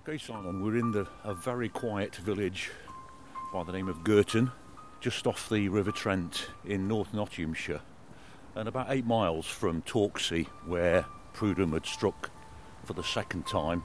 Okay, Simon, we're in a very quiet village by the name of Girton, just off the River Trent in North Nottinghamshire, and about 8 miles from Torksey, where Prudhomme had struck for the second time.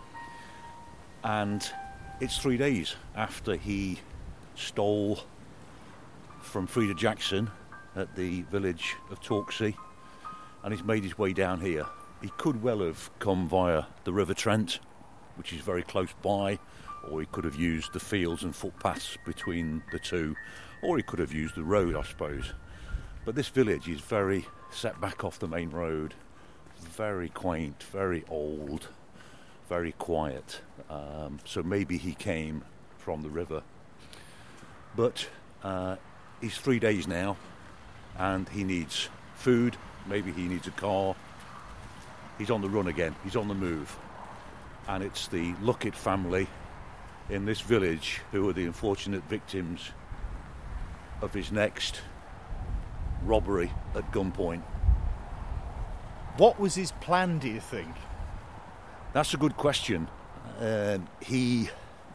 And it's 3 days after he stole from Freda Jackson at the village of Torksey, and he's made his way down here. He could well have come via the River Trent, which is very close by, or he could have used the fields and footpaths between the two, or he could have used the road, I suppose. But this village is very set back off the main road, very quaint, very old, very quiet. So maybe he came from the river. But he's 3 days now, and he needs food, maybe he needs a car. He's on the run again, he's on the move. And it's the Luckett family in this village who are the unfortunate victims of his next robbery at gunpoint. What was his plan, do you think? That's a good question. Did he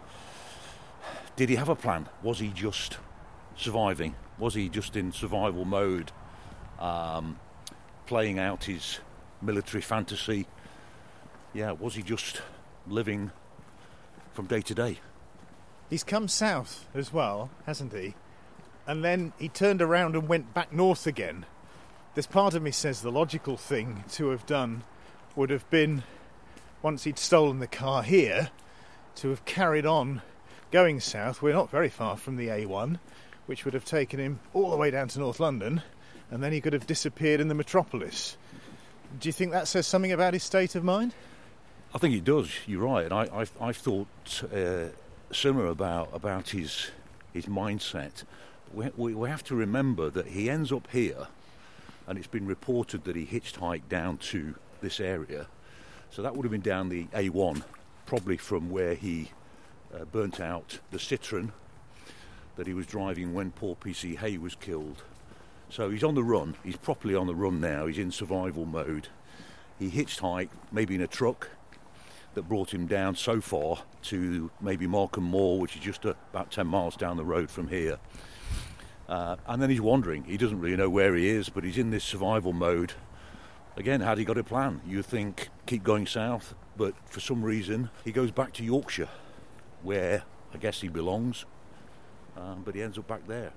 have a plan? Was he just surviving? Was he just in survival mode, playing out his military fantasy? Yeah, was he just living from day to day? He's come south as well, hasn't he? And then he turned around and went back north again. There's part of me says the logical thing to have done would have been, once he'd stolen the car here, to have carried on going south. We're not very far from the A1, which would have taken him all the way down to North London, and then he could have disappeared in the metropolis. Do you think that says something about his state of mind? I think it does. You're right, and I've thought similar about his mindset. We have to remember that he ends up here, and it's been reported that he hitchhiked down to this area. So that would have been down the A1, probably from where he burnt out the Citroen that he was driving when poor P.C. Hay was killed. So he's on the run. He's properly on the run now. He's in survival mode. He hitchhiked, maybe in a truck, that brought him down so far to maybe Markham Moor, which is just about 10 miles down the road from here. And then he's wandering. He doesn't really know where he is, but he's in this survival mode. Again, had he got a plan? You think keep going south, but for some reason he goes back to Yorkshire, where I guess he belongs, but he ends up back there.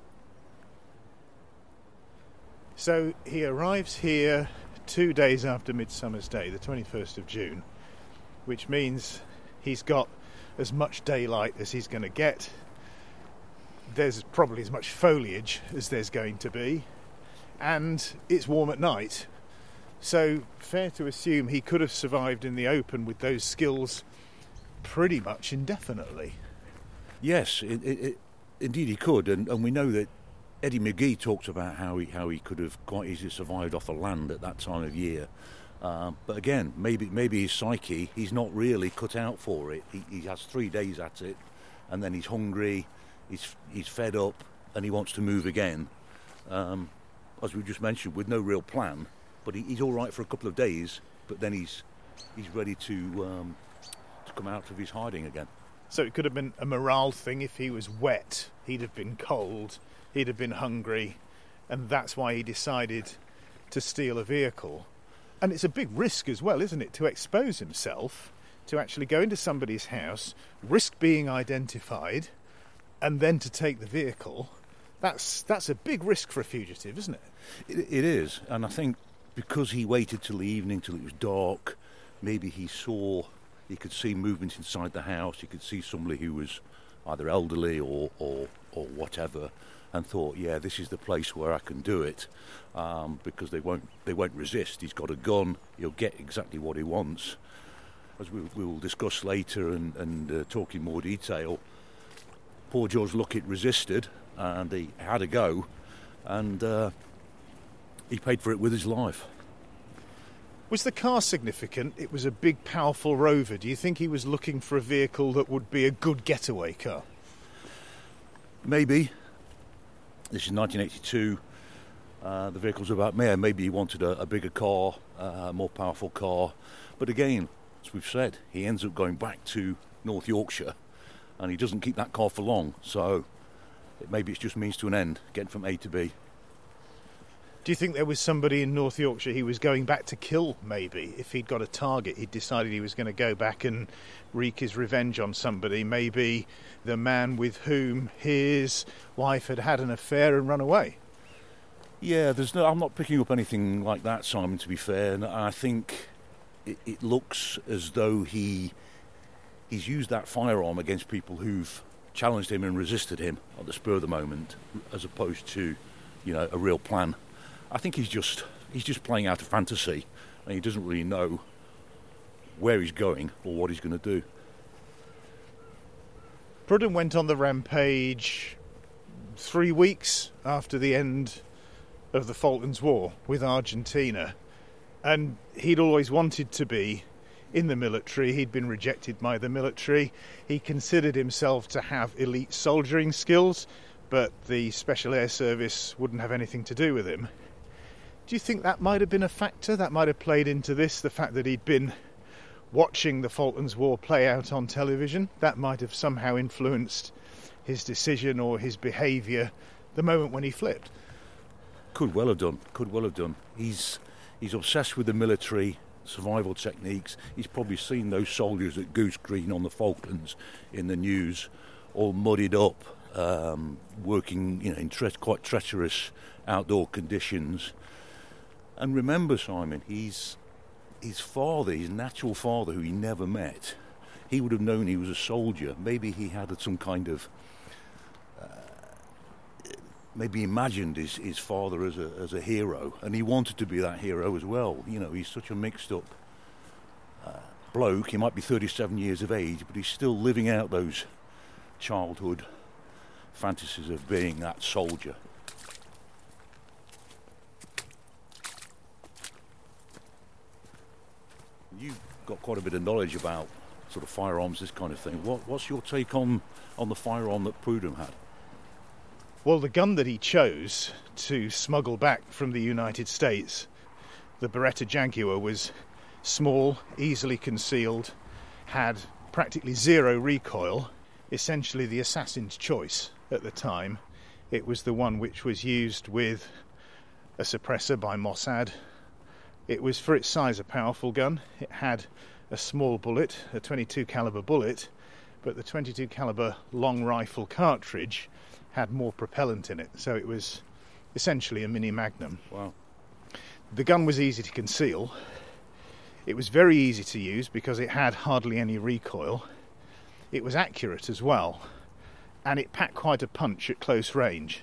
So he arrives here 2 days after Midsummer's Day, the 21st of June, which means he's got as much daylight as he's going to get. There's probably as much foliage as there's going to be, and it's warm at night. So fair to assume he could have survived in the open with those skills pretty much indefinitely. Yes, indeed he could, and we know that Eddie McGee talks about how he could have quite easily survived off the land at that time of year. But again, maybe his psyche, he's not really cut out for it. He has 3 days at it, and then he's hungry, he's fed up, and he wants to move again. As we just mentioned, with no real plan. But he's all right for a couple of days, but then he's ready to come out of his hiding again. So it could have been a morale thing. If he was wet, he'd have been cold, he'd have been hungry, and that's why he decided to steal a vehicle. And it's a big risk as well, isn't it, to expose himself, to actually go into somebody's house, risk being identified, and then to take the vehicle. That's a big risk for a fugitive, isn't it? It is, and I think because he waited till the evening, till it was dark, maybe he could see movement inside the house, he could see somebody who was either elderly or whatever, and thought, yeah, this is the place where I can do it, because they won't resist. He's got a gun, he'll get exactly what he wants. As we will discuss later and talk in more detail, poor George Luckett resisted, and he had a go, and he paid for it with his life. Was the car significant? It was a big, powerful Rover. Do you think he was looking for a vehicle that would be a good getaway car? Maybe. This is 1982. The vehicle's about mayor. Maybe he wanted a bigger car, a more powerful car. But again, as we've said, he ends up going back to North Yorkshire, and he doesn't keep that car for long, so maybe it's just means to an end, getting from A to B. Do you think there was somebody in North Yorkshire he was going back to kill, maybe? If he'd got a target, he'd decided he was going to go back and wreak his revenge on somebody. Maybe the man with whom his wife had had an affair and run away. Yeah, I'm not picking up anything like that, Simon, to be fair. And I think it looks as though he's used that firearm against people who've challenged him and resisted him at the spur of the moment, as opposed to, a real plan. I think he's just playing out a fantasy, and he doesn't really know where he's going or what he's going to do. Prudhomme went on the rampage 3 weeks after the end of the Falklands War with Argentina, and he'd always wanted to be in the military. He'd been rejected by the military. He considered himself to have elite soldiering skills, but the Special Air Service wouldn't have anything to do with him. Do you think that might have been a factor? That might have played into this, the fact that he'd been watching the Falklands War play out on television? That might have somehow influenced his decision or his behaviour the moment when he flipped. Could well have done. He's obsessed with the military survival techniques. He's probably seen those soldiers at Goose Green on the Falklands in the news, all muddied up, working in quite treacherous outdoor conditions. And remember, Simon, his father, his natural father, who he never met, he would have known he was a soldier. Maybe he had some kind of... maybe imagined his father as a hero, and he wanted to be that hero as well. He's such a mixed-up bloke. He might be 37 years of age, but he's still living out those childhood fantasies of being that soldier. You've got quite a bit of knowledge about sort of firearms, this kind of thing. What's your take on the firearm that Prudhomme had? Well, the gun that he chose to smuggle back from the United States, the Beretta Jaguar, was small, easily concealed, had practically zero recoil, essentially the assassin's choice at the time. It was the one which was used with a suppressor by Mossad. It was, for its size, a powerful gun. It had a small bullet, a .22 caliber bullet, but the .22 caliber long rifle cartridge had more propellant in it, so it was essentially a mini Magnum. Wow. The gun was easy to conceal. It was very easy to use because it had hardly any recoil. It was accurate as well, and it packed quite a punch at close range.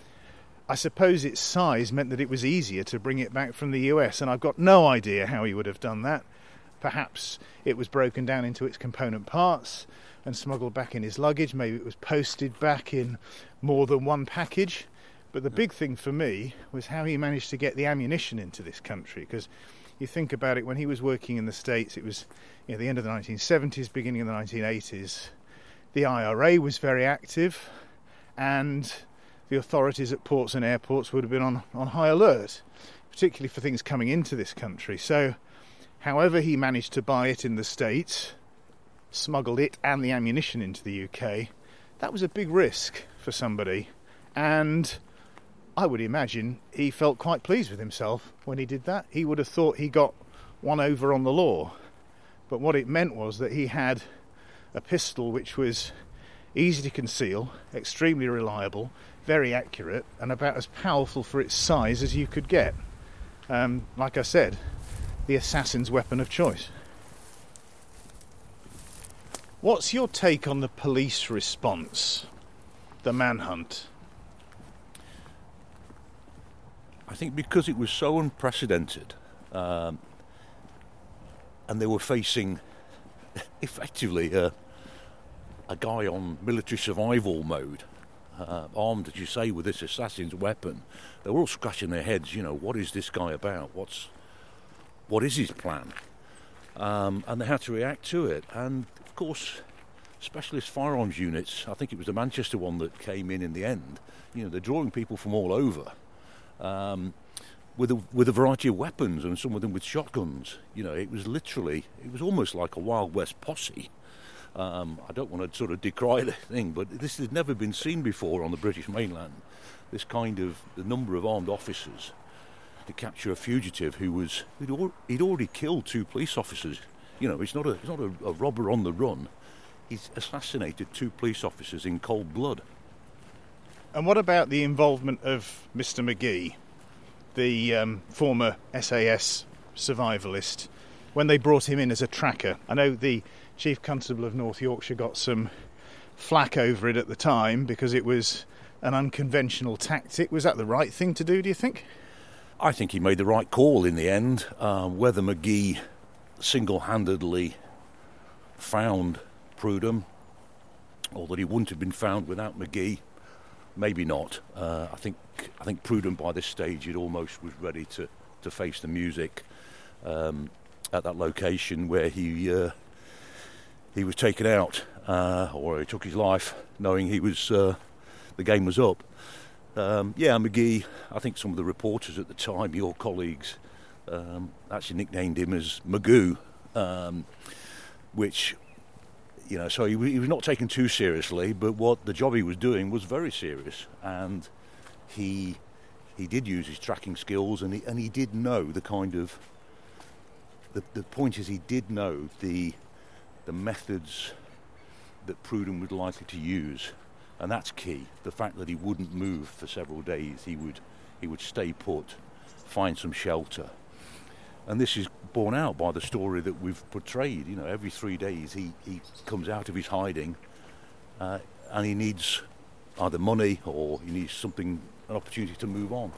I suppose its size meant that it was easier to bring it back from the US, and I've got no idea how he would have done that. Perhaps it was broken down into its component parts and smuggled back in his luggage. Maybe it was posted back in more than one package. But the big thing for me was how he managed to get the ammunition into this country, because you think about it, when he was working in the States, it was the end of the 1970s, beginning of the 1980s. The IRA was very active, and the authorities at ports and airports would have been on high alert, particularly for things coming into this country. So however he managed to buy it in the States, smuggled it and the ammunition into the UK, that was a big risk for somebody. And I would imagine he felt quite pleased with himself when he did that. He would have thought he got one over on the law. But what it meant was that he had a pistol which was easy to conceal, extremely reliable, very accurate, and about as powerful for its size as you could get. Like I said, the assassin's weapon of choice. What's your take on the police response, the manhunt? I think because it was so unprecedented, and they were facing effectively a guy on military survival mode, armed, as you say, with this assassin's weapon. They were all scratching their heads. What is this guy about? What is his plan? And they had to react to it. And of course, specialist firearms units, I think it was the Manchester one that came in the end, they're drawing people from all over, with a variety of weapons, and some of them with shotguns. It was almost like a Wild West posse. I don't want to sort of decry the thing, but this has never been seen before on the British mainland. This kind of the number of armed officers to capture a fugitive he'd already killed 2 police officers. You know, it's not a robber on the run. He's assassinated 2 police officers in cold blood. And what about the involvement of Mr. McGee, the former SAS survivalist, when they brought him in as a tracker? I know the Chief Constable of North Yorkshire got some flack over it at the time because it was an unconventional tactic. Was that the right thing to do, do you think? I think he made the right call in the end. Whether McGee single-handedly found Prudham, or that he wouldn't have been found without McGee, maybe not. I think Prudham by this stage it almost was ready to face the music at that location where he was taken out, or he took his life, knowing he was the game was up. McGee. I think some of the reporters at the time, your colleagues, actually nicknamed him as Magoo, which. You know, so he was not taken too seriously, but what the job he was doing was very serious, and he did use his tracking skills, and he did know the kind of the point is he did know the methods that Prudham was likely to use, and that's key. The fact that he wouldn't move for several days, he would stay put, find some shelter. And this is borne out by the story that we've portrayed. You know, every 3 days he comes out of his hiding and he needs either money or he needs an opportunity to move on.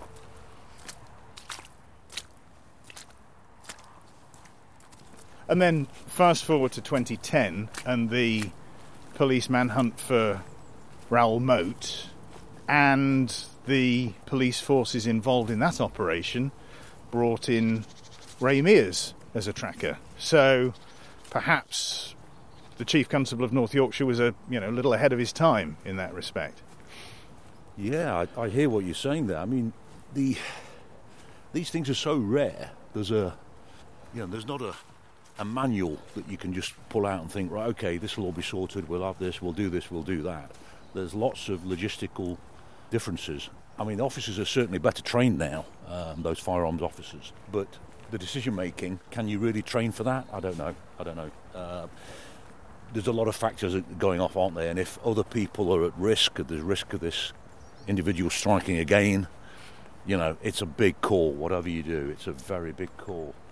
And then fast forward to 2010 and the police manhunt for Raoul Moat, and the police forces involved in that operation brought in Ray Mears as a tracker. So perhaps the Chief Constable of North Yorkshire was a little ahead of his time in that respect. Yeah, I hear what you're saying there. I mean, these things are so rare. There's not a manual that you can just pull out and think, right, okay, this will all be sorted. We'll have this. We'll do this. We'll do that. There's lots of logistical differences. I mean, the officers are certainly better trained now, those firearms officers, but the decision-making, can you really train for that? I don't know. There's a lot of factors going off, aren't there? And if other people are at risk, there's risk of this individual striking again, it's a big call. Whatever you do, it's a very big call.